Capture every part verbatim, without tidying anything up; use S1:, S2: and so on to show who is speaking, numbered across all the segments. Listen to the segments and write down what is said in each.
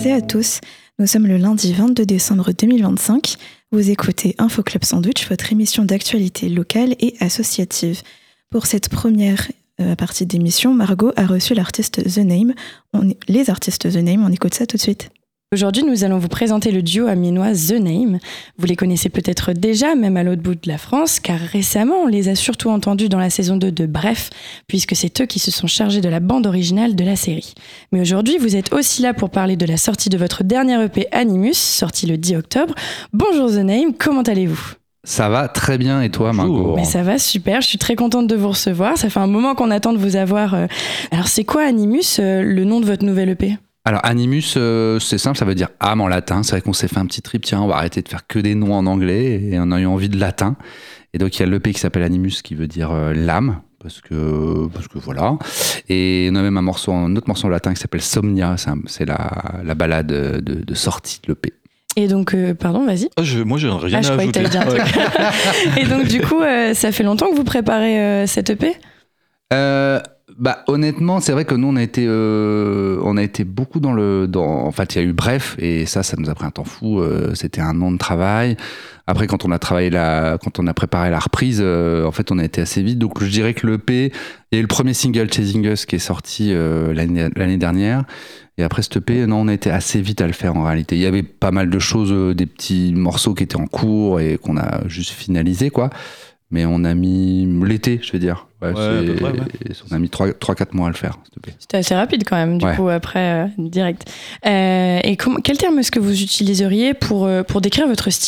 S1: et à tous, nous sommes le lundi vingt-deux décembre deux mille vingt-cinq. Vous écoutez Info Club Sandwich, votre émission d'actualité locale et associative. Pour cette première euh, partie d'émission, Margot a reçu l'artiste The Name. On, les artistes The Name, on écoute ça tout de suite.
S2: Aujourd'hui, nous allons vous présenter le duo amiénois The Name. Vous les connaissez peut-être déjà, même à l'autre bout de la France, car récemment, on les a surtout entendus dans la saison deux de Bref, puisque c'est eux qui se sont chargés de la bande originale de la série. Mais aujourd'hui, vous êtes aussi là pour parler de la sortie de votre dernier E P Animus, sorti le dix octobre. Bonjour The Name, comment allez-vous ?
S3: Ça va très bien, et toi Margot ?
S2: Mais ça va super, je suis très contente de vous recevoir. Ça fait un moment qu'on attend de vous avoir. Alors c'est quoi Animus, le nom de votre nouvelle E P ?
S3: Alors Animus, euh, c'est simple, ça veut dire âme en latin. C'est vrai qu'on s'est fait un petit trip, tiens, on va arrêter de faire que des noms en anglais, et on a eu envie de latin. Et donc il y a l'E P qui s'appelle Animus, qui veut dire euh, l'âme, parce que, parce que voilà. Et on a même un, morceau, un autre morceau en latin qui s'appelle Somnia, c'est, un, c'est la, la balade de, de sortie de l'E P.
S2: Et donc, euh, pardon, vas-y.
S4: Ah, je, moi, j'ai rien
S2: ah,
S4: à ajouter.
S2: Je croyais que t'allais dire un truc. Et donc, du coup, euh, ça fait longtemps que vous préparez euh, cette E P ?
S3: euh, Bah honnêtement, c'est vrai que nous on a été, euh, on a été beaucoup dans le, dans, en fait il y a eu Bref et ça, ça nous a pris un temps fou. Euh, c'était un an de travail. Après quand on a travaillé la, quand on a préparé la reprise, euh, en fait on a été assez vite. Donc je dirais que l'E P, il y a eu le premier single Chasing Us qui est sorti euh, l'année, l'année dernière. Et après cette E P, non, on a été assez vite à le faire en réalité. Il y avait pas mal de choses, euh, des petits morceaux qui étaient en cours et qu'on a juste finalisé quoi. Mais on a mis l'été, je veux dire. Ouais,
S4: ouais, à peu près, ouais.
S3: On a mis trois à quatre mois à le faire.
S2: C'était assez rapide quand même, du ouais. coup, après, euh, direct. Euh, et com- quel terme est-ce que vous utiliseriez pour, euh, pour décrire votre style ?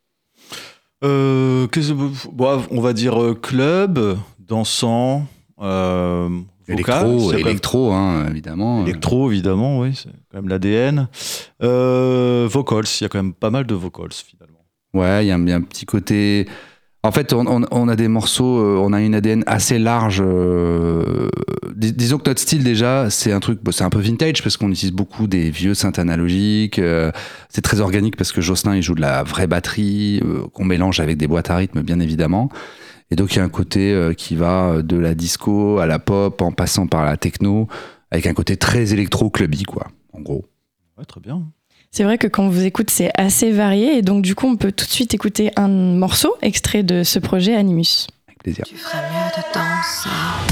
S4: euh, bon, On va dire euh, club, dansant, euh, vocal.
S3: Électro, électro hein, évidemment.
S4: Électro, évidemment, oui, c'est quand même l'A D N. Euh, vocals, il y a quand même pas mal de vocals, finalement.
S3: Ouais, il y a un, un petit côté... En fait, on, on, on a des morceaux, euh, on a une A D N assez large. Euh, dis, disons que notre style déjà, c'est un truc, bon, c'est un peu vintage parce qu'on utilise beaucoup des vieux synths analogiques. Euh, c'est très organique parce que Jocelyn il joue de la vraie batterie euh, qu'on mélange avec des boîtes à rythme, bien évidemment. Et donc il y a un côté euh, qui va de la disco à la pop, en passant par la techno, avec un côté très électro-clubby, quoi, en gros.
S4: Ouais, très bien.
S2: C'est vrai que quand on vous écoute, c'est assez varié et donc du coup, on peut tout de suite écouter un morceau extrait de ce projet Animus.
S3: Avec plaisir.
S5: Tu ferais mieux de danser.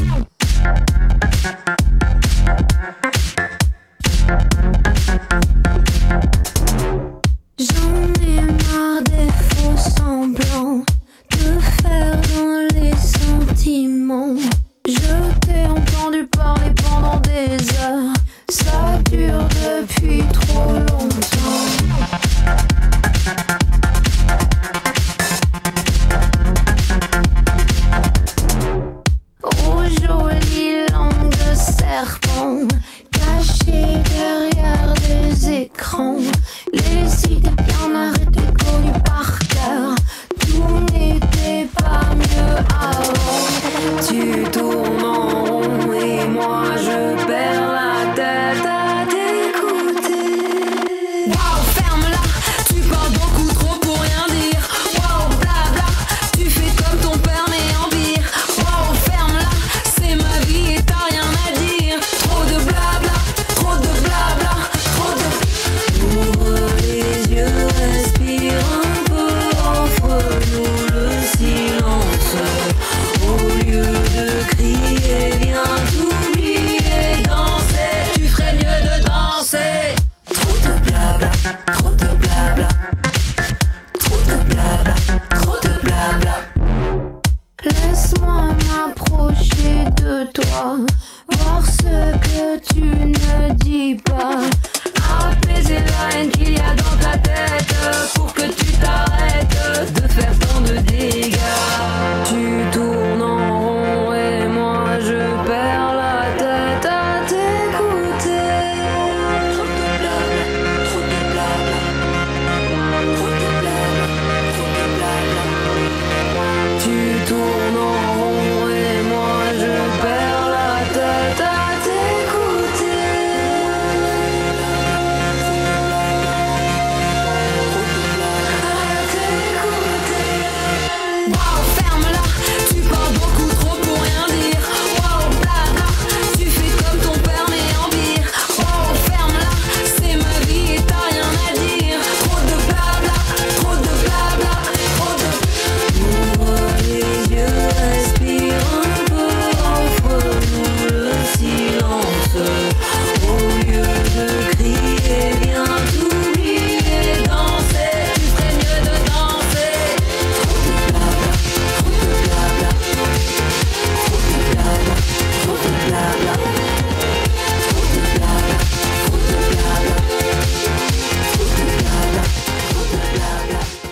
S5: J'en ai marre des faux semblants, de faire dans les sentiments. Je t'ai entendu parler pendant des heures, ça dure depuis trop longtemps. Oh jolie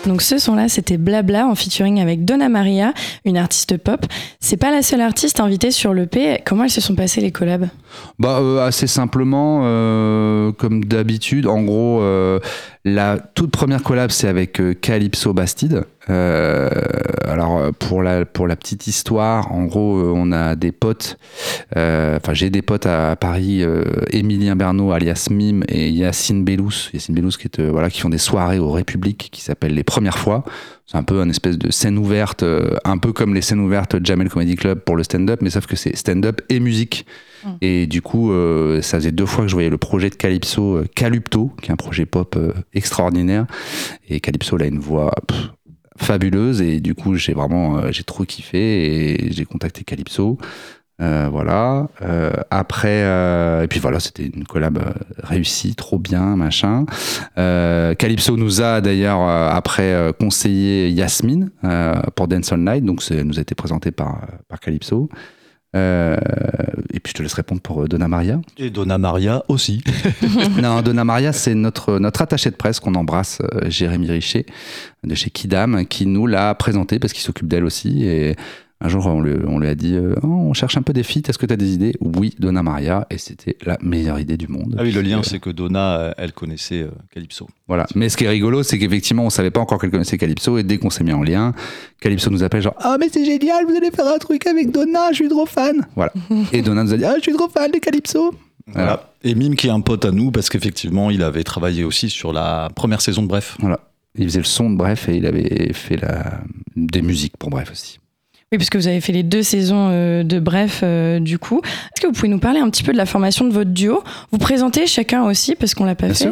S2: Donc ce son-là, c'était Blabla en featuring avec Donna Maria, une artiste pop. C'est pas la seule artiste invitée sur l'E P. Comment elles se sont passées les collabs ?
S3: Bah euh, assez simplement, euh, comme d'habitude. En gros, euh, la toute première collab, c'est avec euh, Calypso Bastide. Euh, alors pour la pour la petite histoire, en gros, euh, on a des potes. Enfin, euh, j'ai des potes à, à Paris, euh, Émilien Bernot alias Mime et Yacine Bellous. Yacine Bellous qui est euh, voilà qui font des soirées au République qui s'appellent les Premières Fois. C'est un peu une espèce de scène ouverte, euh, un peu comme les scènes ouvertes Jamel Comedy Club pour le stand-up, mais sauf que c'est stand-up et musique. Mmh. Et du coup, euh, ça faisait deux fois que je voyais le projet de Calypso, euh, Calupto, qui est un projet pop euh, extraordinaire. Et Calypso, il a une voix pff, fabuleuse. Et du coup, j'ai vraiment, euh, j'ai trop kiffé et j'ai contacté Calypso. Euh, voilà. Euh, après, euh, et puis voilà, c'était une collab euh, réussie, trop bien, machin. Euh, Calypso nous a d'ailleurs euh, après euh, conseillé Yasmine euh, pour Dance All Night, donc c'est, nous a été présenté par par Calypso. Euh, et puis je te laisse répondre pour Donna Maria.
S4: Et Donna Maria aussi.
S3: Non, Donna Maria, c'est notre notre attaché de presse qu'on embrasse, euh, Jérémy Richer de chez Kidam, qui nous l'a présenté parce qu'il s'occupe d'elle aussi. Et un jour, on lui, on lui a dit euh, oh, on cherche un peu des feats, est-ce que tu as des idées ? Oui, Donna Maria, et c'était la meilleure idée du monde.
S4: Ah oui, le lien,
S3: euh,
S4: c'est que Donna, elle connaissait euh, Calypso.
S3: Voilà. Mais ce qui est rigolo, c'est qu'effectivement, on savait pas encore qu'elle connaissait Calypso, et dès qu'on s'est mis en lien, Calypso nous appelle genre ah, oh, mais c'est génial, vous allez faire un truc avec Donna, je suis trop fan. Voilà. Et Donna nous a dit ah, je suis trop fan de Calypso.
S4: Voilà. Voilà. Et Mime qui est un pote à nous, parce qu'effectivement, il avait travaillé aussi sur la première saison de Bref.
S3: Voilà. Il faisait le son de Bref et il avait fait la... des musiques pour Bref aussi.
S2: Oui, parce que vous avez fait les deux saisons euh, de Bref, euh, du coup. Est-ce que vous pouvez nous parler un petit peu de la formation de votre duo ? Vous présentez chacun aussi, parce qu'on l'a pas
S3: Bien
S2: fait.
S3: Sûr.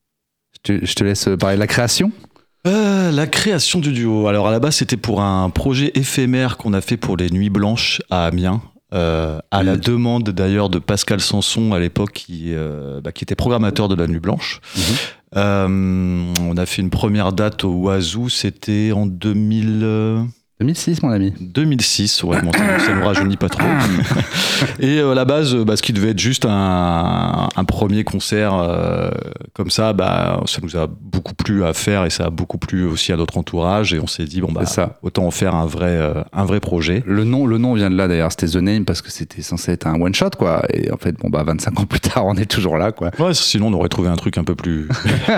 S3: Je te, je te laisse parler de la création.
S4: Euh, la création du duo. Alors à la base, c'était pour un projet éphémère qu'on a fait pour les Nuits Blanches à Amiens. Euh, à la demande d'ailleurs de Pascal Sanson à l'époque qui, euh, bah, qui était programmateur de la Nuit Blanche. Mmh. Euh, on a fait une première date au Oiseau, c'était en deux mille... Euh...
S3: deux mille six, mon ami.
S4: deux mille six, ouais, bon, ça, ça nous rajeunit pas trop. Et euh, à la base, bah, ce qui devait être juste un, un premier concert euh, comme ça, bah, ça nous a beaucoup plu à faire et ça a beaucoup plu aussi à notre entourage. Et on s'est dit, bon, bah, autant en faire un vrai, euh, un vrai projet.
S3: Le nom, le nom vient de là d'ailleurs, c'était The Name parce que c'était censé être un one-shot, quoi. Et en fait, bon, bah, vingt-cinq ans plus tard, on est toujours là, quoi.
S4: Ouais, sinon, on aurait trouvé un truc un peu plus.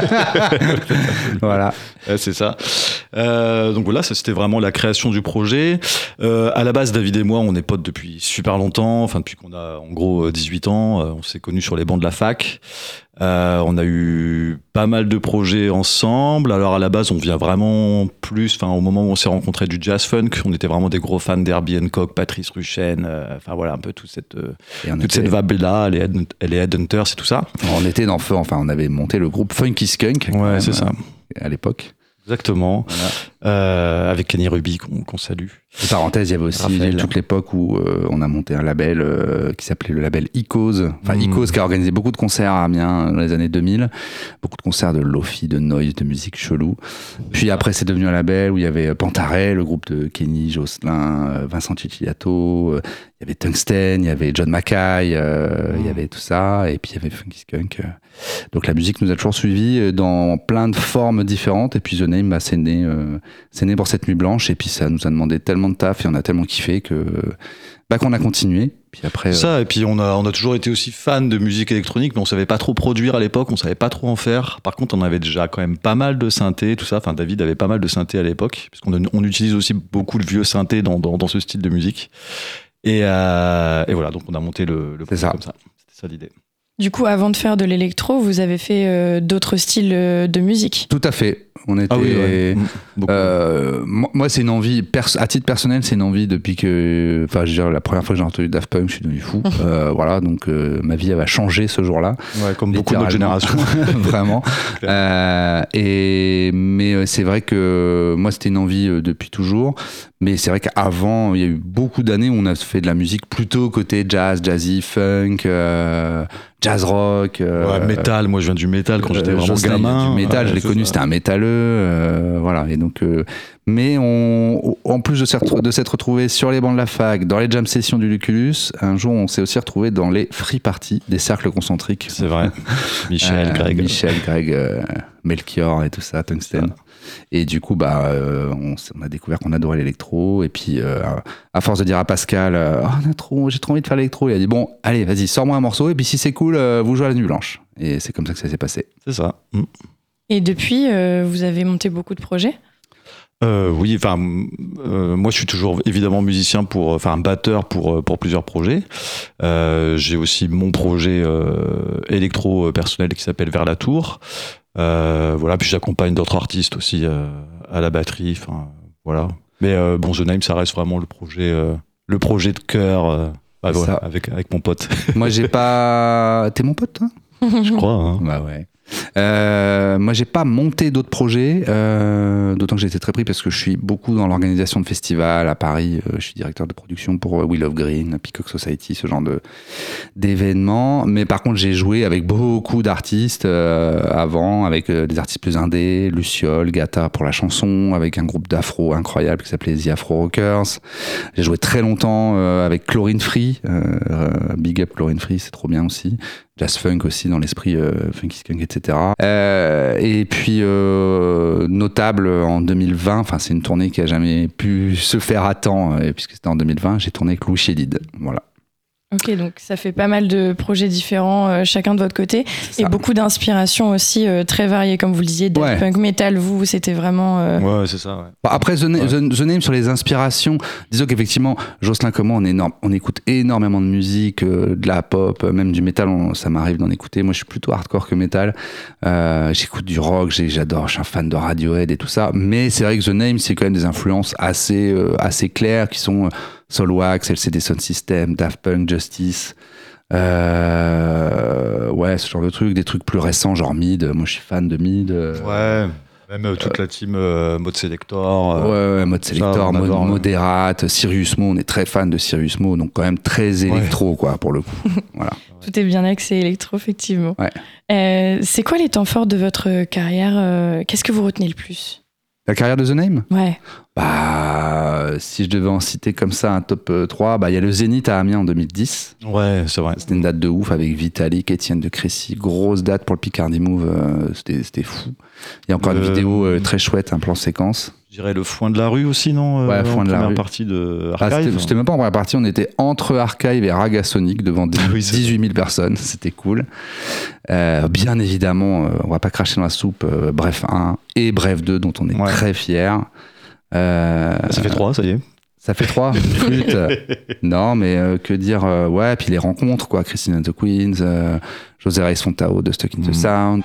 S3: Voilà.
S4: Ouais, c'est ça. Euh, donc voilà, ça c'était vraiment la création du projet. Euh, à la base, David et moi, on est potes depuis super longtemps, enfin depuis qu'on a en gros dix-huit ans. Euh, on s'est connus sur les bancs de la fac. Euh, on a eu pas mal de projets ensemble. Alors à la base, on vient vraiment plus, enfin au moment où on s'est rencontrés du jazz funk, on était vraiment des gros fans d'Herbie Hancock, Patrice Rushen, euh, enfin voilà un peu toute cette euh, toute était... cette vibe là, les, Head, les Headhunters et tout ça.
S3: On était dans feu, enfin on avait monté le groupe Funky Skunk.
S4: Ouais, même, c'est ça.
S3: À l'époque.
S4: Exactement, voilà. euh, avec Kenny Ruby qu'on, qu'on salue.
S3: En parenthèse, il y avait aussi Raphaël. toute l'époque où euh, on a monté un label euh, qui s'appelait le label Icos. Enfin, mmh. Icos qui a organisé beaucoup de concerts à Amiens dans les années deux mille. Beaucoup de concerts de lofi, de noise, de musique chelou. Puis après, c'est devenu un label où il y avait Pantaré, le groupe de Kenny, Jocelyn, Vincent Cicciato. Euh, il y avait Tungsten, il y avait John Mackay, euh, mmh. il y avait tout ça. Et puis il y avait Funky Skunk. Donc la musique nous a toujours suivis dans plein de formes différentes. Et puis The Name, bah, c'est né, euh, c'est né pour cette nuit blanche. Et puis ça nous a demandé tellement de taf et on a tellement kiffé que bah, qu'on a continué. Puis après,
S4: ça, euh... et puis on a, on a toujours été aussi fan de musique électronique, mais on savait pas trop produire à l'époque, on savait pas trop en faire. Par contre, on avait déjà quand même pas mal de synthés, tout ça. Enfin, David avait pas mal de synthés à l'époque, parce qu'on on utilise aussi beaucoup de vieux synthés dans, dans, dans ce style de musique. Et, euh, et voilà, donc on a monté le, le projet comme ça. C'était ça l'idée.
S2: Du coup, avant de faire de l'électro, vous avez fait euh, d'autres styles euh, de musique ?
S3: Tout à fait. On était.
S4: Ah oui, ouais.
S3: euh, moi, c'est une envie, pers- à titre personnel, c'est une envie depuis que. Enfin, je veux dire, la première fois que j'ai entendu Daft Punk, je suis devenu fou. euh, voilà, donc euh, ma vie, elle va changer ce jour-là.
S4: Ouais, comme beaucoup de notre génération.
S3: Vraiment. euh, et, mais c'est vrai que moi, c'était une envie euh, depuis toujours. Mais c'est vrai qu'avant, il y a eu beaucoup d'années où on a fait de la musique plutôt côté jazz, jazzy, funk, euh, jazz rock. Euh,
S4: ouais, métal. Moi, je viens du métal quand euh, j'étais vraiment gamin.
S3: Du métal,
S4: ouais,
S3: je l'ai connu, ça. C'était un métalleux. Euh, voilà. Et donc, euh, mais on, en plus de s'être, de s'être retrouvé sur les bancs de la fac, dans les jam sessions du Lucullus, un jour, on s'est aussi retrouvé dans les free parties des cercles concentriques.
S4: C'est vrai. Michel,
S3: euh,
S4: Greg.
S3: Michel, Greg, euh, Melchior et tout ça, Tungsten. Et du coup, bah, euh, on, on a découvert qu'on adorait l'électro. Et puis, euh, à force de dire à Pascal, euh, oh, on a trop, j'ai trop envie de faire l'électro, il a dit bon, allez, vas-y, sors-moi un morceau. Et puis, si c'est cool, euh, vous jouez à la Nuit Blanche. Et c'est comme ça que ça s'est passé.
S4: C'est ça. Mm.
S2: Et depuis, euh, vous avez monté beaucoup de projets ?
S4: Euh, oui, enfin, euh, moi je suis toujours évidemment musicien pour, enfin batteur pour pour plusieurs projets. Euh, j'ai aussi mon projet euh, électro personnel qui s'appelle Vers la Tour. Euh, voilà, puis j'accompagne d'autres artistes aussi euh, à la batterie. Enfin, voilà. Mais euh, bon, The Name, ça reste vraiment le projet, euh, le projet de cœur. Euh, bah, voilà, avec avec mon pote.
S3: Moi, j'ai pas. T'es mon pote, toi ?
S4: Je crois. Hein.
S3: Bah ouais. Euh, moi, j'ai pas monté d'autres projets, euh, d'autant que j'ai été très pris parce que je suis beaucoup dans l'organisation de festivals à Paris. Euh, je suis directeur de production pour Wheel of Green, Peacock Society, ce genre de d'événements. Mais par contre, j'ai joué avec beaucoup d'artistes euh, avant, avec euh, des artistes plus indés, Luciole, Gata pour la chanson, avec un groupe d'afro incroyable qui s'appelait The Afro Rockers. J'ai joué très longtemps euh, avec Chlorine Free, euh, Big Up Chlorine Free, c'est trop bien aussi. Jazz funk aussi dans l'esprit euh, funky skunk, et cetera. Euh, et puis euh, notable en deux mille vingt, enfin c'est une tournée qui a jamais pu se faire à temps euh, puisque c'était en deux mille vingt. J'ai tourné avec Louis Chédid, voilà.
S2: Ok, donc ça fait pas mal de projets différents, euh, chacun de votre côté, et beaucoup d'inspirations aussi euh, très variées, comme vous le disiez, Daft
S3: ouais.
S2: Punk, Metal, vous, c'était vraiment... Euh...
S4: Ouais, c'est ça, ouais.
S3: Bon, après, The, Na-
S4: ouais.
S3: The, The Name, sur les inspirations, disons qu'effectivement, Jocelyn comme moi, on, est énorme, on écoute énormément de musique, euh, de la pop, euh, même du métal, on, ça m'arrive d'en écouter. Moi, je suis plutôt hardcore que métal. Euh, j'écoute du rock, j'ai, j'adore, je suis un fan de Radiohead et tout ça. Mais c'est vrai que The Name, c'est quand même des influences assez, euh, assez claires, qui sont... Euh, Soulwax, L C D Sound System, Daft Punk, Justice, euh, ouais, ce genre de trucs, des trucs plus récents, genre Mid. Moi, je suis fan de Mid. Euh,
S4: ouais, même euh, toute euh, la team euh, Mode Selector. Euh,
S3: ouais, ouais, Mode Selector, Mode Moderate, Sirius Mo. On est très fan de Sirius Mo, donc quand même très électro, ouais. quoi, pour le coup. Voilà.
S2: Tout est bien axé électro, effectivement.
S3: Ouais.
S2: Euh, c'est quoi les temps forts de votre carrière euh, Qu'est-ce que vous retenez le plus ?
S3: La carrière de The Name ?
S2: Ouais.
S3: Bah, si je devais en citer comme ça un top trois, bah, il y a le Zénith à Amiens en deux mille dix.
S4: Ouais, c'est vrai.
S3: C'était une date de ouf avec Vitalik, Étienne de Crécy. Grosse date pour le Picardie Move. Euh, c'était, c'était fou. Il y a encore le... une vidéo euh, très chouette, un plan séquence.
S4: Je dirais le Foin de la rue aussi, non ?
S3: Ouais, Foin de la rue.
S4: Première partie de Archive.
S3: Ah, c'était, c'était même pas en première partie, on était entre Archive et Ragasonic devant oui, dix-huit mille personnes. C'était cool. Euh, bien évidemment, euh, on va pas cracher dans la soupe. Euh, Bref un et Bref deux, dont on est ouais. très fiers. Euh,
S4: ça fait trois, ça y est.
S3: Ça fait trois. Flûte. Non, mais euh, que dire euh, ouais, puis les rencontres, quoi. Christine and the Queens, euh, José Reyes Fontao de Stuck in the mmh. Sound.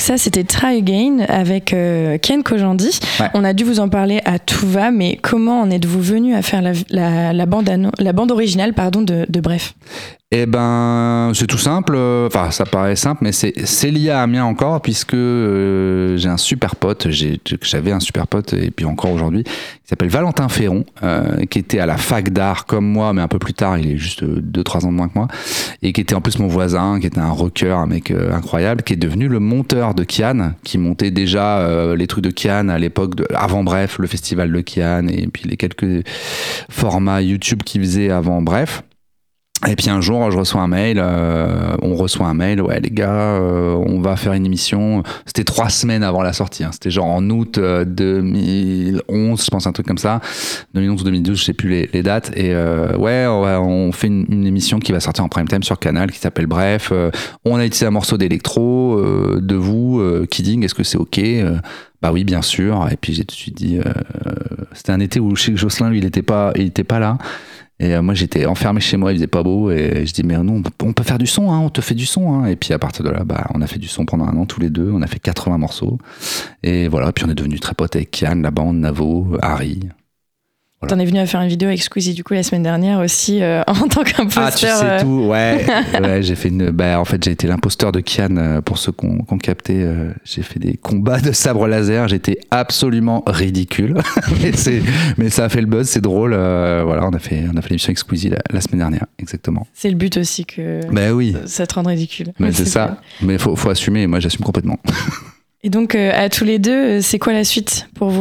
S2: ça, c'était Try Again avec euh, Ken Kojandi.
S3: Ouais.
S2: On a dû vous en parler à tout va, mais comment en êtes-vous venu à faire la, la, la, bande, anno- la bande originale pardon, de, de Bref ?
S3: Eh ben, c'est tout simple. Enfin, ça paraît simple, mais c'est, c'est lié à Amiens encore, puisque euh, j'ai un super pote. J'ai, j'avais un super pote, et puis encore aujourd'hui, qui s'appelle Valentin Ferron, euh, qui était à la fac d'art comme moi, mais un peu plus tard. Il est juste deux trois ans de moins que moi, et qui était en plus mon voisin, qui était un rocker, un mec euh, incroyable, qui est devenu le monteur de Kian, qui montait déjà euh, les trucs de Kian à l'époque, de, avant Bref, le festival de Kian, et puis les quelques formats YouTube qu'il faisait avant Bref. Et puis un jour, je reçois un mail, euh, on reçoit un mail, ouais les gars, euh, on va faire une émission. C'était trois semaines avant la sortie, hein. C'était genre en août euh, deux mille onze, je pense un truc comme ça, deux mille onze ou deux mille douze, je sais plus les, les dates. Et euh, ouais, on, va, on fait une, une émission qui va sortir en prime time sur Canal, qui s'appelle Bref. Euh, on a utilisé un morceau d'électro euh, de vous, euh, Kidding, est-ce que c'est ok? euh, Bah oui, bien sûr. Et puis j'ai tout de suite dit, euh, c'était un été où je sais que Jocelyn, lui, il était pas, il était pas là. Et euh, moi j'étais enfermé chez moi, il faisait pas beau, et je dis mais non, on peut faire du son, hein, on te fait du son, hein. Et puis à partir de là, bah on a fait du son pendant un an tous les deux, on a fait quatre-vingts morceaux, et voilà. Puis on est devenus très potes avec Kian, la bande, Navo, Harry. Voilà.
S2: T'en es venu à faire une vidéo avec Squeezie du coup la semaine dernière aussi euh, en tant qu'imposteur.
S3: Ah, tu sais
S2: euh...
S3: tout, ouais. ouais, j'ai fait une. Bah, en fait, j'ai été l'imposteur de Kian euh, pour ceux qu'on qu'on captait. Euh, j'ai fait des combats de sabre laser. J'étais absolument ridicule, mais c'est, mais ça a fait le buzz, c'est drôle. Euh, voilà, on a fait, on a fait l'émission avec Squeezie la, la semaine dernière, exactement.
S2: C'est le but aussi que.
S3: Bah oui.
S2: Ça te rende ridicule.
S3: Mais c'est,
S2: c'est
S3: ça.
S2: Bien.
S3: Mais faut, faut assumer. Et moi, j'assume complètement.
S2: Et donc, euh, à tous les deux, c'est quoi la suite pour vous ?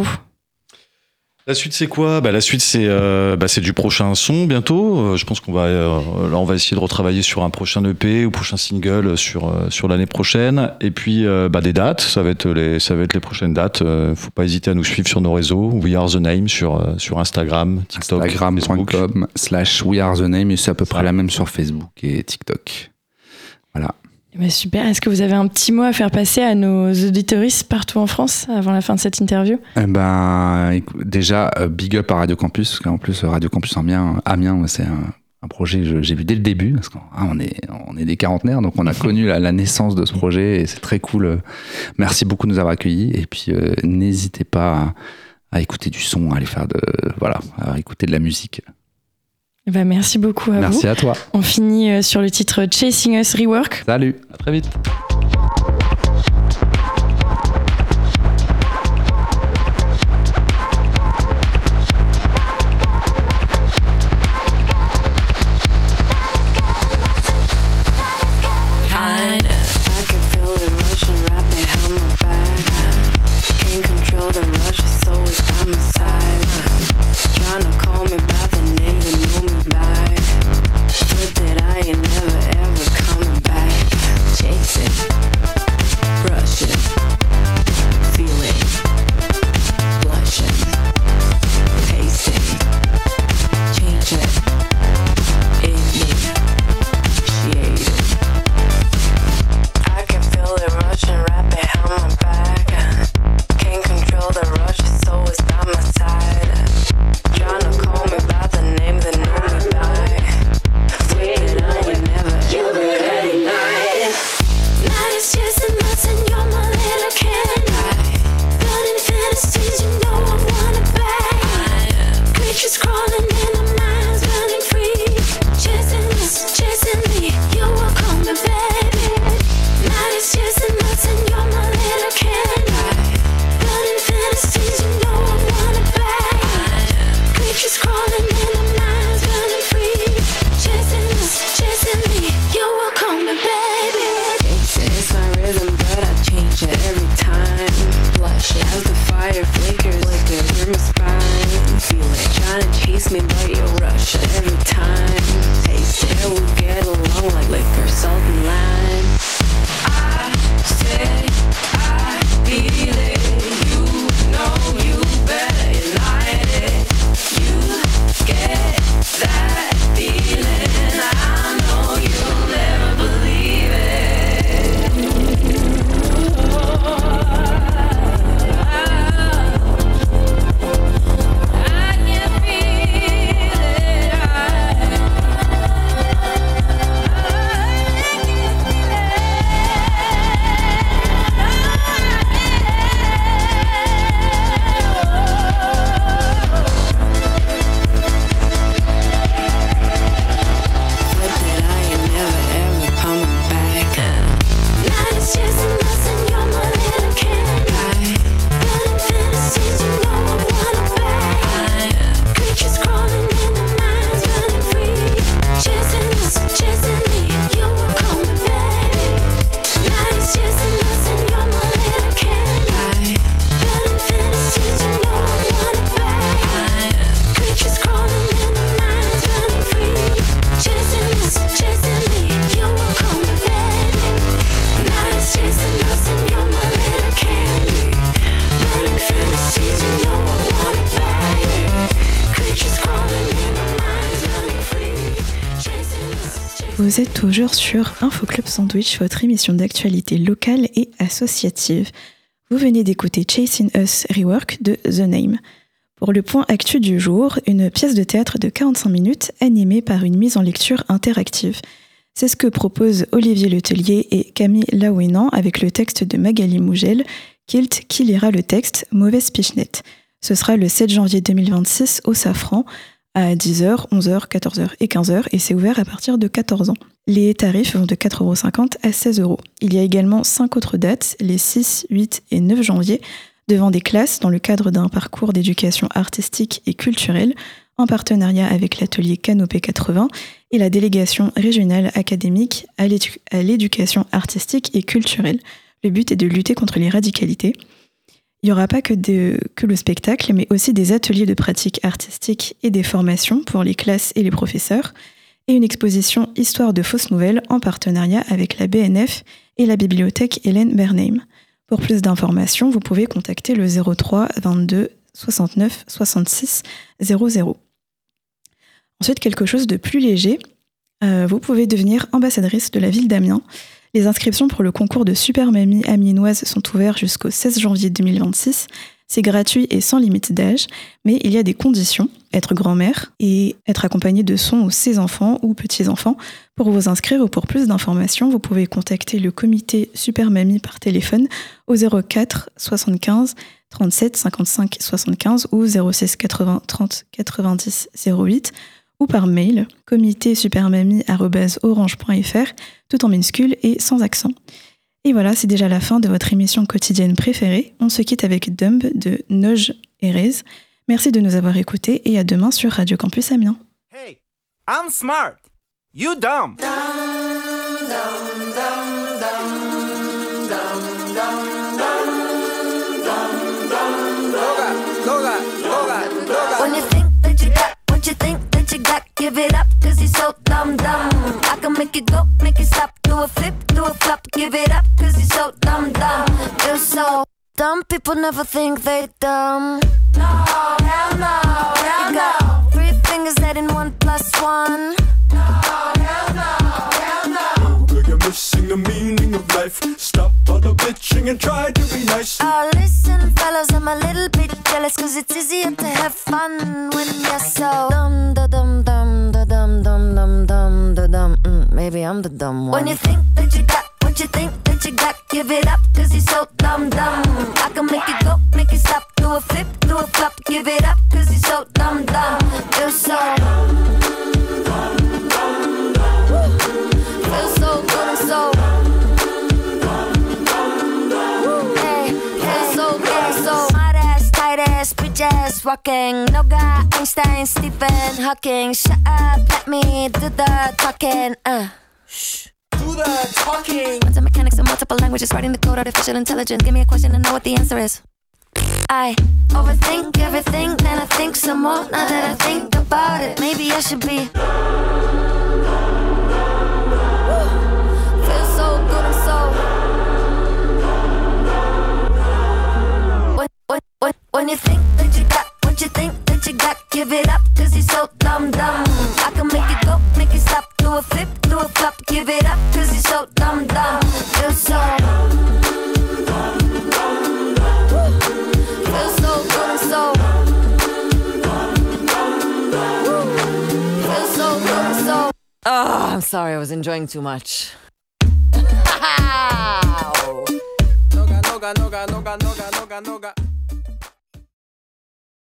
S4: La suite, c'est quoi? Bah, la suite, c'est, euh, bah, c'est du prochain son bientôt. Euh, je pense qu'on va, euh, là, on va essayer de retravailler sur un prochain E P ou prochain single sur, euh, sur l'année prochaine. Et puis, euh, bah, des dates. Ça va être les, ça va être les prochaines dates. Euh, faut pas hésiter à nous suivre sur nos réseaux. We Are The Name sur, euh, sur Instagram, TikTok,
S3: Instagram point com slash We Are The Name. Et c'est à peu près la même sur Facebook et TikTok. Voilà.
S2: Bah super. Est-ce que vous avez un petit mot à faire passer à nos auditeuristes partout en France avant la fin de cette interview ?
S3: Eh ben, écoute, déjà, euh, big up à Radio Campus, parce qu'en plus, Radio Campus Amiens, Amiens c'est un, un projet que j'ai vu dès le début, parce qu'on ah, on est, on est des quarantenaires, donc on a connu la, la naissance de ce projet, et c'est très cool. Merci beaucoup de nous avoir accueillis, et puis euh, n'hésitez pas à, à écouter du son, à aller faire de, voilà, à écouter de la musique.
S2: Bah merci beaucoup à
S3: Merci
S2: vous.
S3: Merci à toi.
S2: On finit sur le titre Chasing Us Rework.
S3: Salut,
S4: à très vite.
S5: I
S1: Vous êtes toujours sur Info Club Sandwich, votre émission d'actualité locale et associative. Vous venez d'écouter Chasing Us Rework de The Name. Pour le point actu du jour, une pièce de théâtre de quarante-cinq minutes animée par une mise en lecture interactive. C'est ce que proposent Olivier Letellier et Camille Laouénan avec le texte de Magali Mougel, Kilt qui lira le texte Mauvaise Pichenette. Ce sera le sept janvier deux mille vingt-six au Safran à dix heures, onze heures, quatorze heures et quinze heures et c'est ouvert à partir de quatorze ans. Les tarifs vont de quatre euros cinquante à seize euros. Il y a également cinq autres dates, les six, huit et neuf janvier, devant des classes dans le cadre d'un parcours d'éducation artistique et culturelle en partenariat avec l'atelier Canopée quatre-vingts et la délégation régionale académique à, l'édu- à l'éducation artistique et culturelle. Le but est de lutter contre les radicalités. Il n'y aura pas que, de, que le spectacle, mais aussi des ateliers de pratique artistique et des formations pour les classes et les professeurs, et une exposition Histoire de fausses nouvelles en partenariat avec la B N F et la bibliothèque Hélène Bernheim. Pour plus d'informations, vous pouvez contacter le zéro trois vingt-deux soixante-neuf soixante-six zéro zéro. Ensuite, quelque chose de plus léger, euh, vous pouvez devenir ambassadrice de la ville d'Amiens. Les inscriptions pour le concours de Super Mamie amiénoise sont ouvertes jusqu'au seize janvier deux mille vingt-six. C'est gratuit et sans limite d'âge, mais il y a des conditions, être grand-mère et être accompagnée de son ou ses enfants ou petits-enfants. Pour vous inscrire ou pour plus d'informations, vous pouvez contacter le comité Super Mamie par téléphone au zéro quatre soixante-quinze trente-sept cinquante-cinq soixante-quinze ou zéro six quatre-vingts trente quatre-vingt-dix zéro huit ou par mail comité supermamie arobase orange point f r tout en minuscules et sans accent. Et voilà, c'est déjà la fin de votre émission quotidienne préférée. On se quitte avec Dumb de Noj Erez. Merci de nous avoir écoutés et à demain sur Radio Campus Amiens.
S6: Hey, I'm smart. You dumb.
S5: When you think that you got what you think that you got, give it up, cause you're so dumb, dumb. I can make it go, make it stop, do a flip, do a flop, give it up, cause you're so dumb, dumb. You're so dumb, people never think they dumb. No, hell no, hell you got three fingers adding one plus one. No, hell no, hell no.
S7: Girl, you're missing the meaning of life. Stop all the bitching and try to be nice.
S5: Oh, listen, fellas, I'm a little bit jealous, cause it's easier to have fun when you're so dumb, da dum dum, da dum dum dum dum, da dum. Mm, maybe I'm the dumb one. When you think that you got what you think that you got, give it up, cause you're so dumb, dumb. I can make it go, make it stop, do a flip, do a flop, give it up, cause you're so dumb, dumb. You're so feel so good and so hey, feel so good and so smart ass, tight ass, bitch ass, rocking. No guy, Einstein, Stephen Hawking. Shut up, let me do the talking. Uh, shh.
S6: Do the talking.
S5: Quantum mechanics and multiple languages, writing the code, artificial intelligence. Give me a question and know what the answer is. I overthink everything, then I think some more. Now that I think about it, maybe I should be. Woo. Feel so good and so. When, when, when, when you think that you got what you think that you got, give it up, cause you're so dumb, dumb. I can make it go, make it stop, do a flip, do a flop, give it up, cause you're so dumb, dumb. You're so feel so good and so feel so good and so.
S8: Oh, I'm sorry, I was enjoying too much.
S6: Noga, noga, noga, noga, noga, noga, noga.